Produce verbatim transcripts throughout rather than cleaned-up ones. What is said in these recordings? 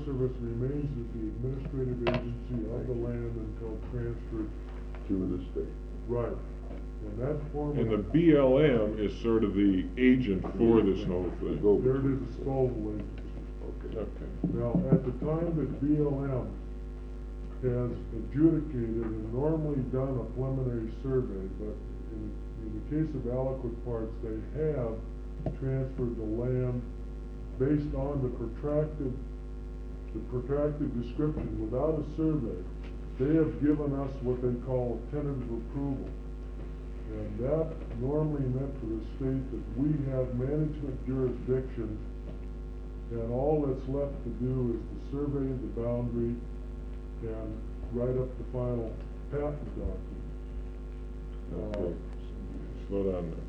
Forest Service remains as the administrative agency of the land until transferred. To the state. Right. And that form. And the B L M is sort of the agent for this whole thing. Go They're the between. disposal agency. Okay. Okay. Now, at the time that B L M has adjudicated and normally done a preliminary survey, but in, in the case of Aliquid Parks, they have transferred the land based on the protracted, the protracted description without a survey. They have given us what they call a tentative approval. And that normally meant for the state that we have management jurisdiction, and all that's left to do is to survey the boundary and write up the final patent document. Okay. Slow down there.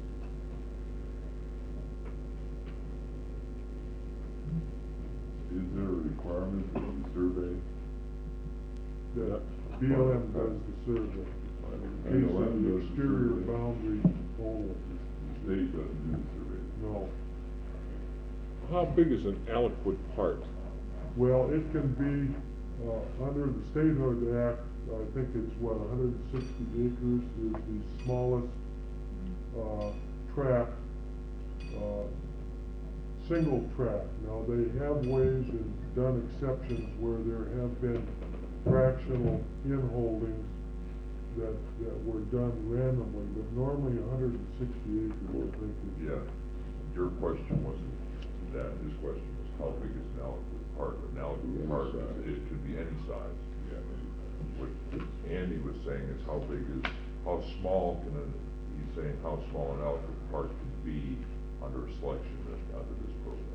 Is there a requirement that you survey? That B L M does the survey. In case of the exterior boundary only. The state doesn't do the survey. No. How big is an Aliquid Park? Well, it can be, uh, under the Statehood Act, I think it's what, one hundred sixty acres is the smallest, uh, tract, uh, single tract. Now, they have ways and done exceptions where there have been fractional inholdings that, that were done randomly, but normally one hundred sixty acres, I think. is- Yeah, your question wasn't that, his question was how big is an Aliquid Park? An Aliquid Any Park, size. is- it could be any size. Yeah. What Andy was saying is how big is, how small can a, he's saying how small an Aliquid Park can be under a selection that, under this program.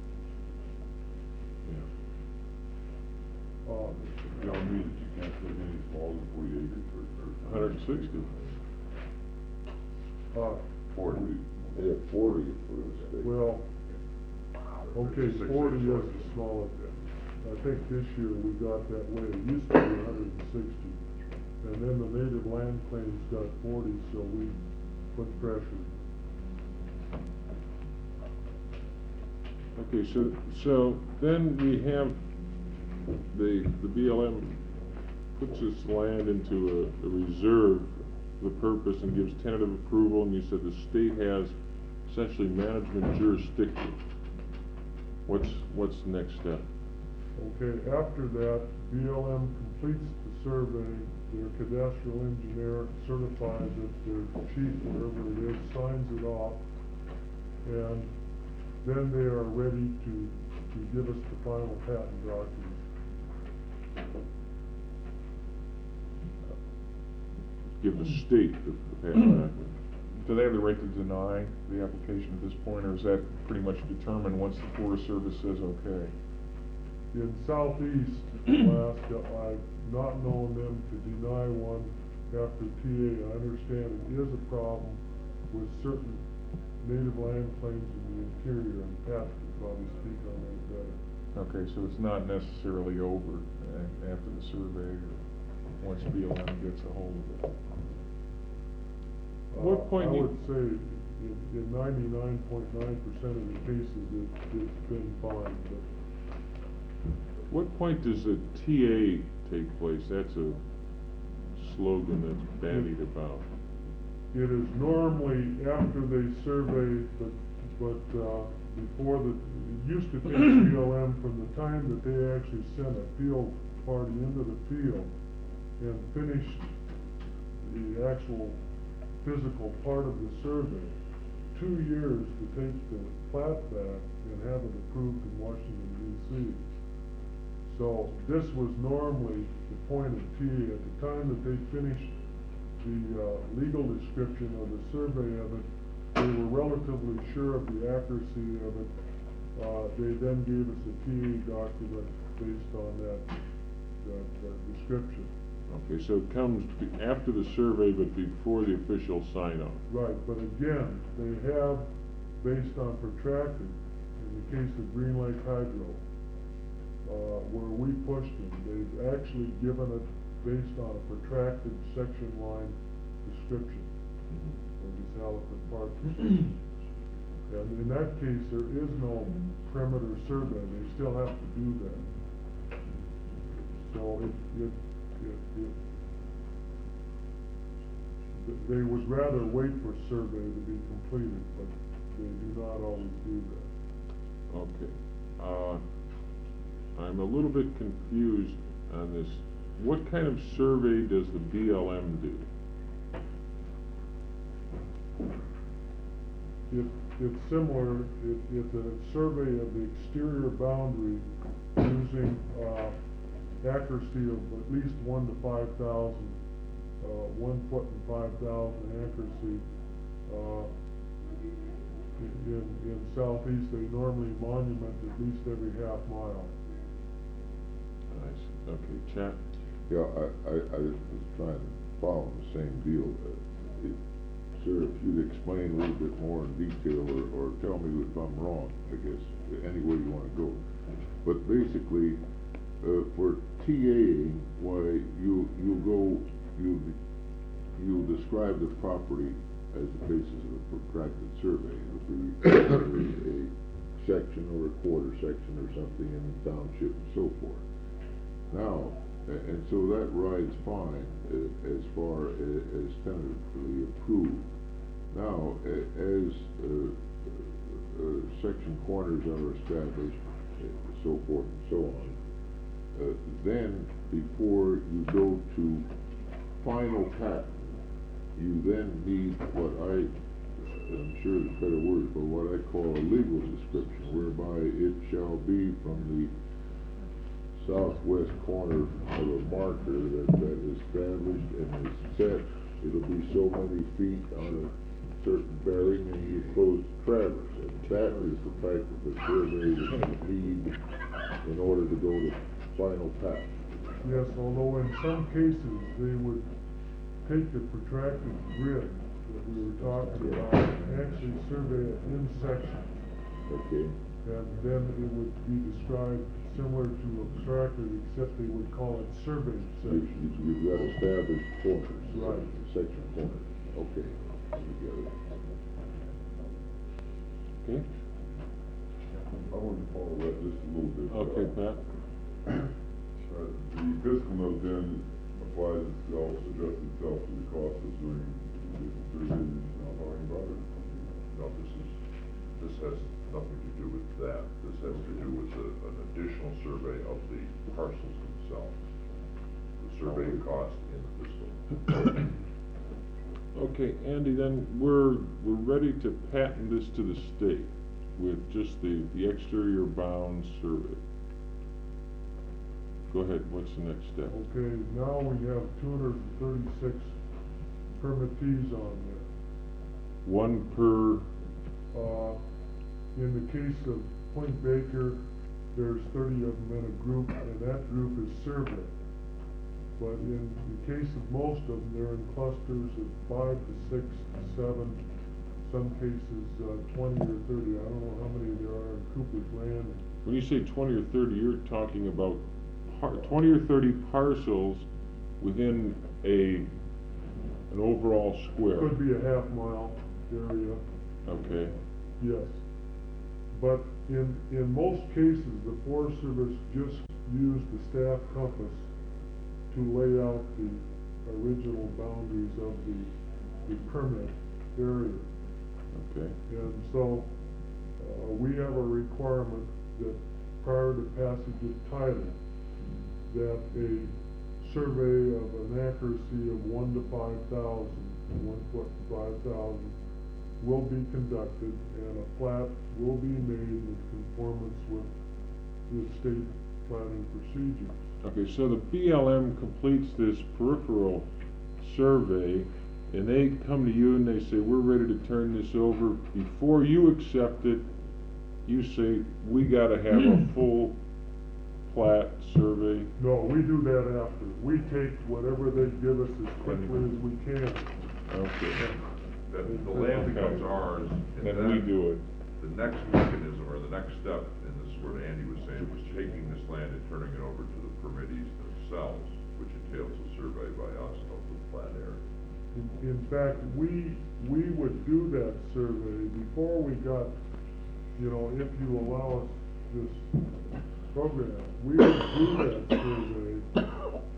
Yeah. Uh, Tell me that you can't put any smaller than forty acres for, or. one hundred sixty. uh, Forty. They have forty for the state. well, okay, Six forty is acres. the smallest. I think this year we got that way. It used to be one hundred sixty. And then the native land claims got forty, so we put pressure. Okay, so, so then we have the, the B L M puts this land into a, a reserve for the purpose and gives tentative approval, and you said the state has essentially management jurisdiction. What's, what's the next step? Okay, after that, B L M completes the survey, their cadastral engineer certifies it, their chief, wherever it is, signs it off, and then they are ready to, to give us the final patent document. Give the state the the patent document. Do they have the right to deny the application at this point, or is that pretty much determined once the Forest Service says okay? In southeast Alaska, I've not known them to deny one after T A. I understand it is a problem with certain native land claims in the interior, and Pat could probably speak on that better. Okay, so it's not necessarily over a- after the survey, or once B L M gets a hold of it? What Uh, point I do you- would say in, in ninety-nine point nine percent of the cases, it, it's been fine, but What point does the T A take place? That's a slogan that's bandied about. it is normally after they survey, but, but, uh, before the, it used to take B L M from the time that they actually sent a field party into the field and finished the actual physical part of the survey, two years to take the plat back and have it approved in Washington D C. So this was normally the point of T A. At the time that they finished the, uh, legal description of the survey of it, they were relatively sure of the accuracy of it. Uh, they then gave us a T A document based on that, that, that description. Okay, so it comes be- after the survey, but before the official sign-off. Right, but again, they have, based on protracted, in the case of Green Lake Hydro, uh, where we pushed them, they've actually given it based on a protracted section line description of this Aliquid Park. And in that case, there is no perimeter survey, they still have to do that. So it, it, it, it, th- they would rather wait for survey to be completed, but they do not always do that. Okay. Uh, I'm a little bit confused on this. What kind of survey does the B L M do? It, it's similar, it, it's a survey of the exterior boundary using, uh, accuracy of at least one to five thousand, uh, one foot and five thousand accuracy. Uh, in, in southeast, they normally monument at least every half mile. Nice. Okay, Chat? Yeah, I, I, I was trying to follow the same deal. Uh, it- Sir, if you'd explain a little bit more in detail, or, or tell me if I'm wrong, I guess, any way you wanna go. But basically, uh, for TAing, why, you, you go, you, you describe the property as the basis of a protracted survey. It'll be a, a section or a quarter section or something in the township and so forth. Now, a- and so that rides fine uh, as far a- as tentatively approved. Now, a- as uh, uh, uh, section corners are established, uh, so forth and so on, uh, then before you go to final patent, you then need what I, I'm sure there's better words, but what I call a legal description, whereby it shall be from the southwest corner of a marker that, that is established and is set. It'll be so many feet on a certain bearing, and you close the traverse. And that is the type of a survey that you need in order to go to final patent. Yes, although in some cases, they would take the protracted grid that we were talking about and actually survey it in sections. Okay? And then it would be described similar to abstracted, except they would call it surveyed You, sections. you, you've got established corners. Right. Section corners. Okay. You get it. Okay? I want to follow that just a little bit. Okay, uh, Pat? Uh, the fiscal note then applies, also adjusts itself to the cost of doing the surveys now talking about it. No, this is, this has nothing to do with that. This has to do with a, an additional survey of the parcels themselves. The survey cost in the fiscal. Okay, Andy, then we're, we're ready to patent this to the state with just the, the exterior bound survey. Go ahead, what's the next step? Okay, now we have two hundred and thirty-six permittees on there. One per, Uh, in the case of Point Baker, there's thirty of them in a group, and that group is surveyed. But in the case of most of them, they're in clusters of five to six to seven, some cases, uh, twenty or thirty. I don't know how many there are in Cooper's Landing. when you say twenty or thirty, you're talking about par, twenty or thirty parcels within a, an overall square. Could be a half mile area, Okay, yes. But in, in most cases, the Forest Service just used the staff compass to lay out the original boundaries of the, the permit area. okay. And so, uh, we have a requirement that prior to passage of title, that a survey of an accuracy of one to five thousand, one foot to five thousand, will be conducted, and a plat will be made in conformance with the state planning procedures. Okay, so the B L M completes this peripheral survey, and they come to you and they say, we're ready to turn this over. Before you accept it, you say, we gotta have a full plat survey. No, we do that after. We take whatever they give us as quickly as we can. Okay, Then the land becomes ours, and then we then do it. the next mechanism, or the next step, and this is what Andy was saying, was taking this land and turning it over to the permittees themselves, which entails a survey by us of the plat area. In, in fact, we, we would do that survey before we got, you know, if you allow us this program, we would do that survey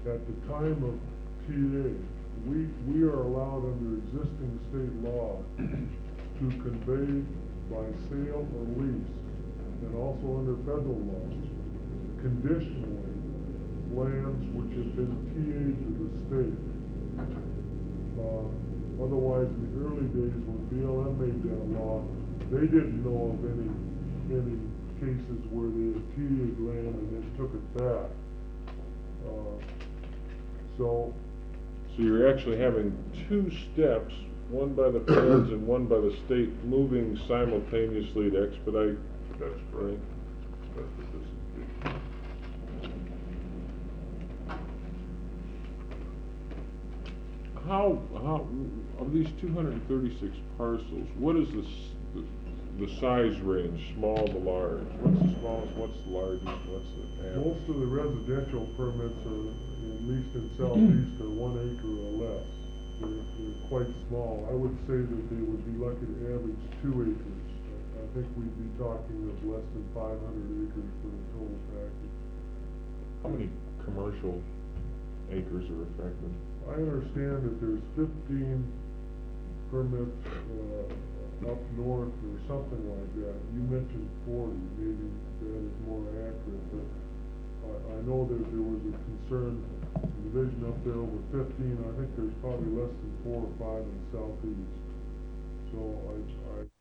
at the time of T A, we, we are allowed under existing state law to convey by sale or lease, and also under federal law, conditionally, lands which have been T A'd to the state. Uh, otherwise, in the early days when B L M made that law, they didn't know of any, any cases where they had T A'd land and then took it back. Uh, so, So you're actually having two steps, one by the feds and one by the state, moving simultaneously to expedite. That's correct. That's what this is. How, how, of these two hundred and thirty-six parcels, what is the, s- the, the size range, small to large? What's the smallest, what's the largest, what's the average? most of the residential permits are, at least in southeast, are one acre or less. They're, they're quite small. I would say that they would be lucky to average two acres. I I think we'd be talking of less than five hundred acres for the total package. How many commercial acres are affected? I understand that there's fifteen permits, uh, up north or something like that. You mentioned forty, maybe that is more accurate, but I, I know that there was a concern, division up there over fifteen. I think there's probably less than four or five in southeast. So I, I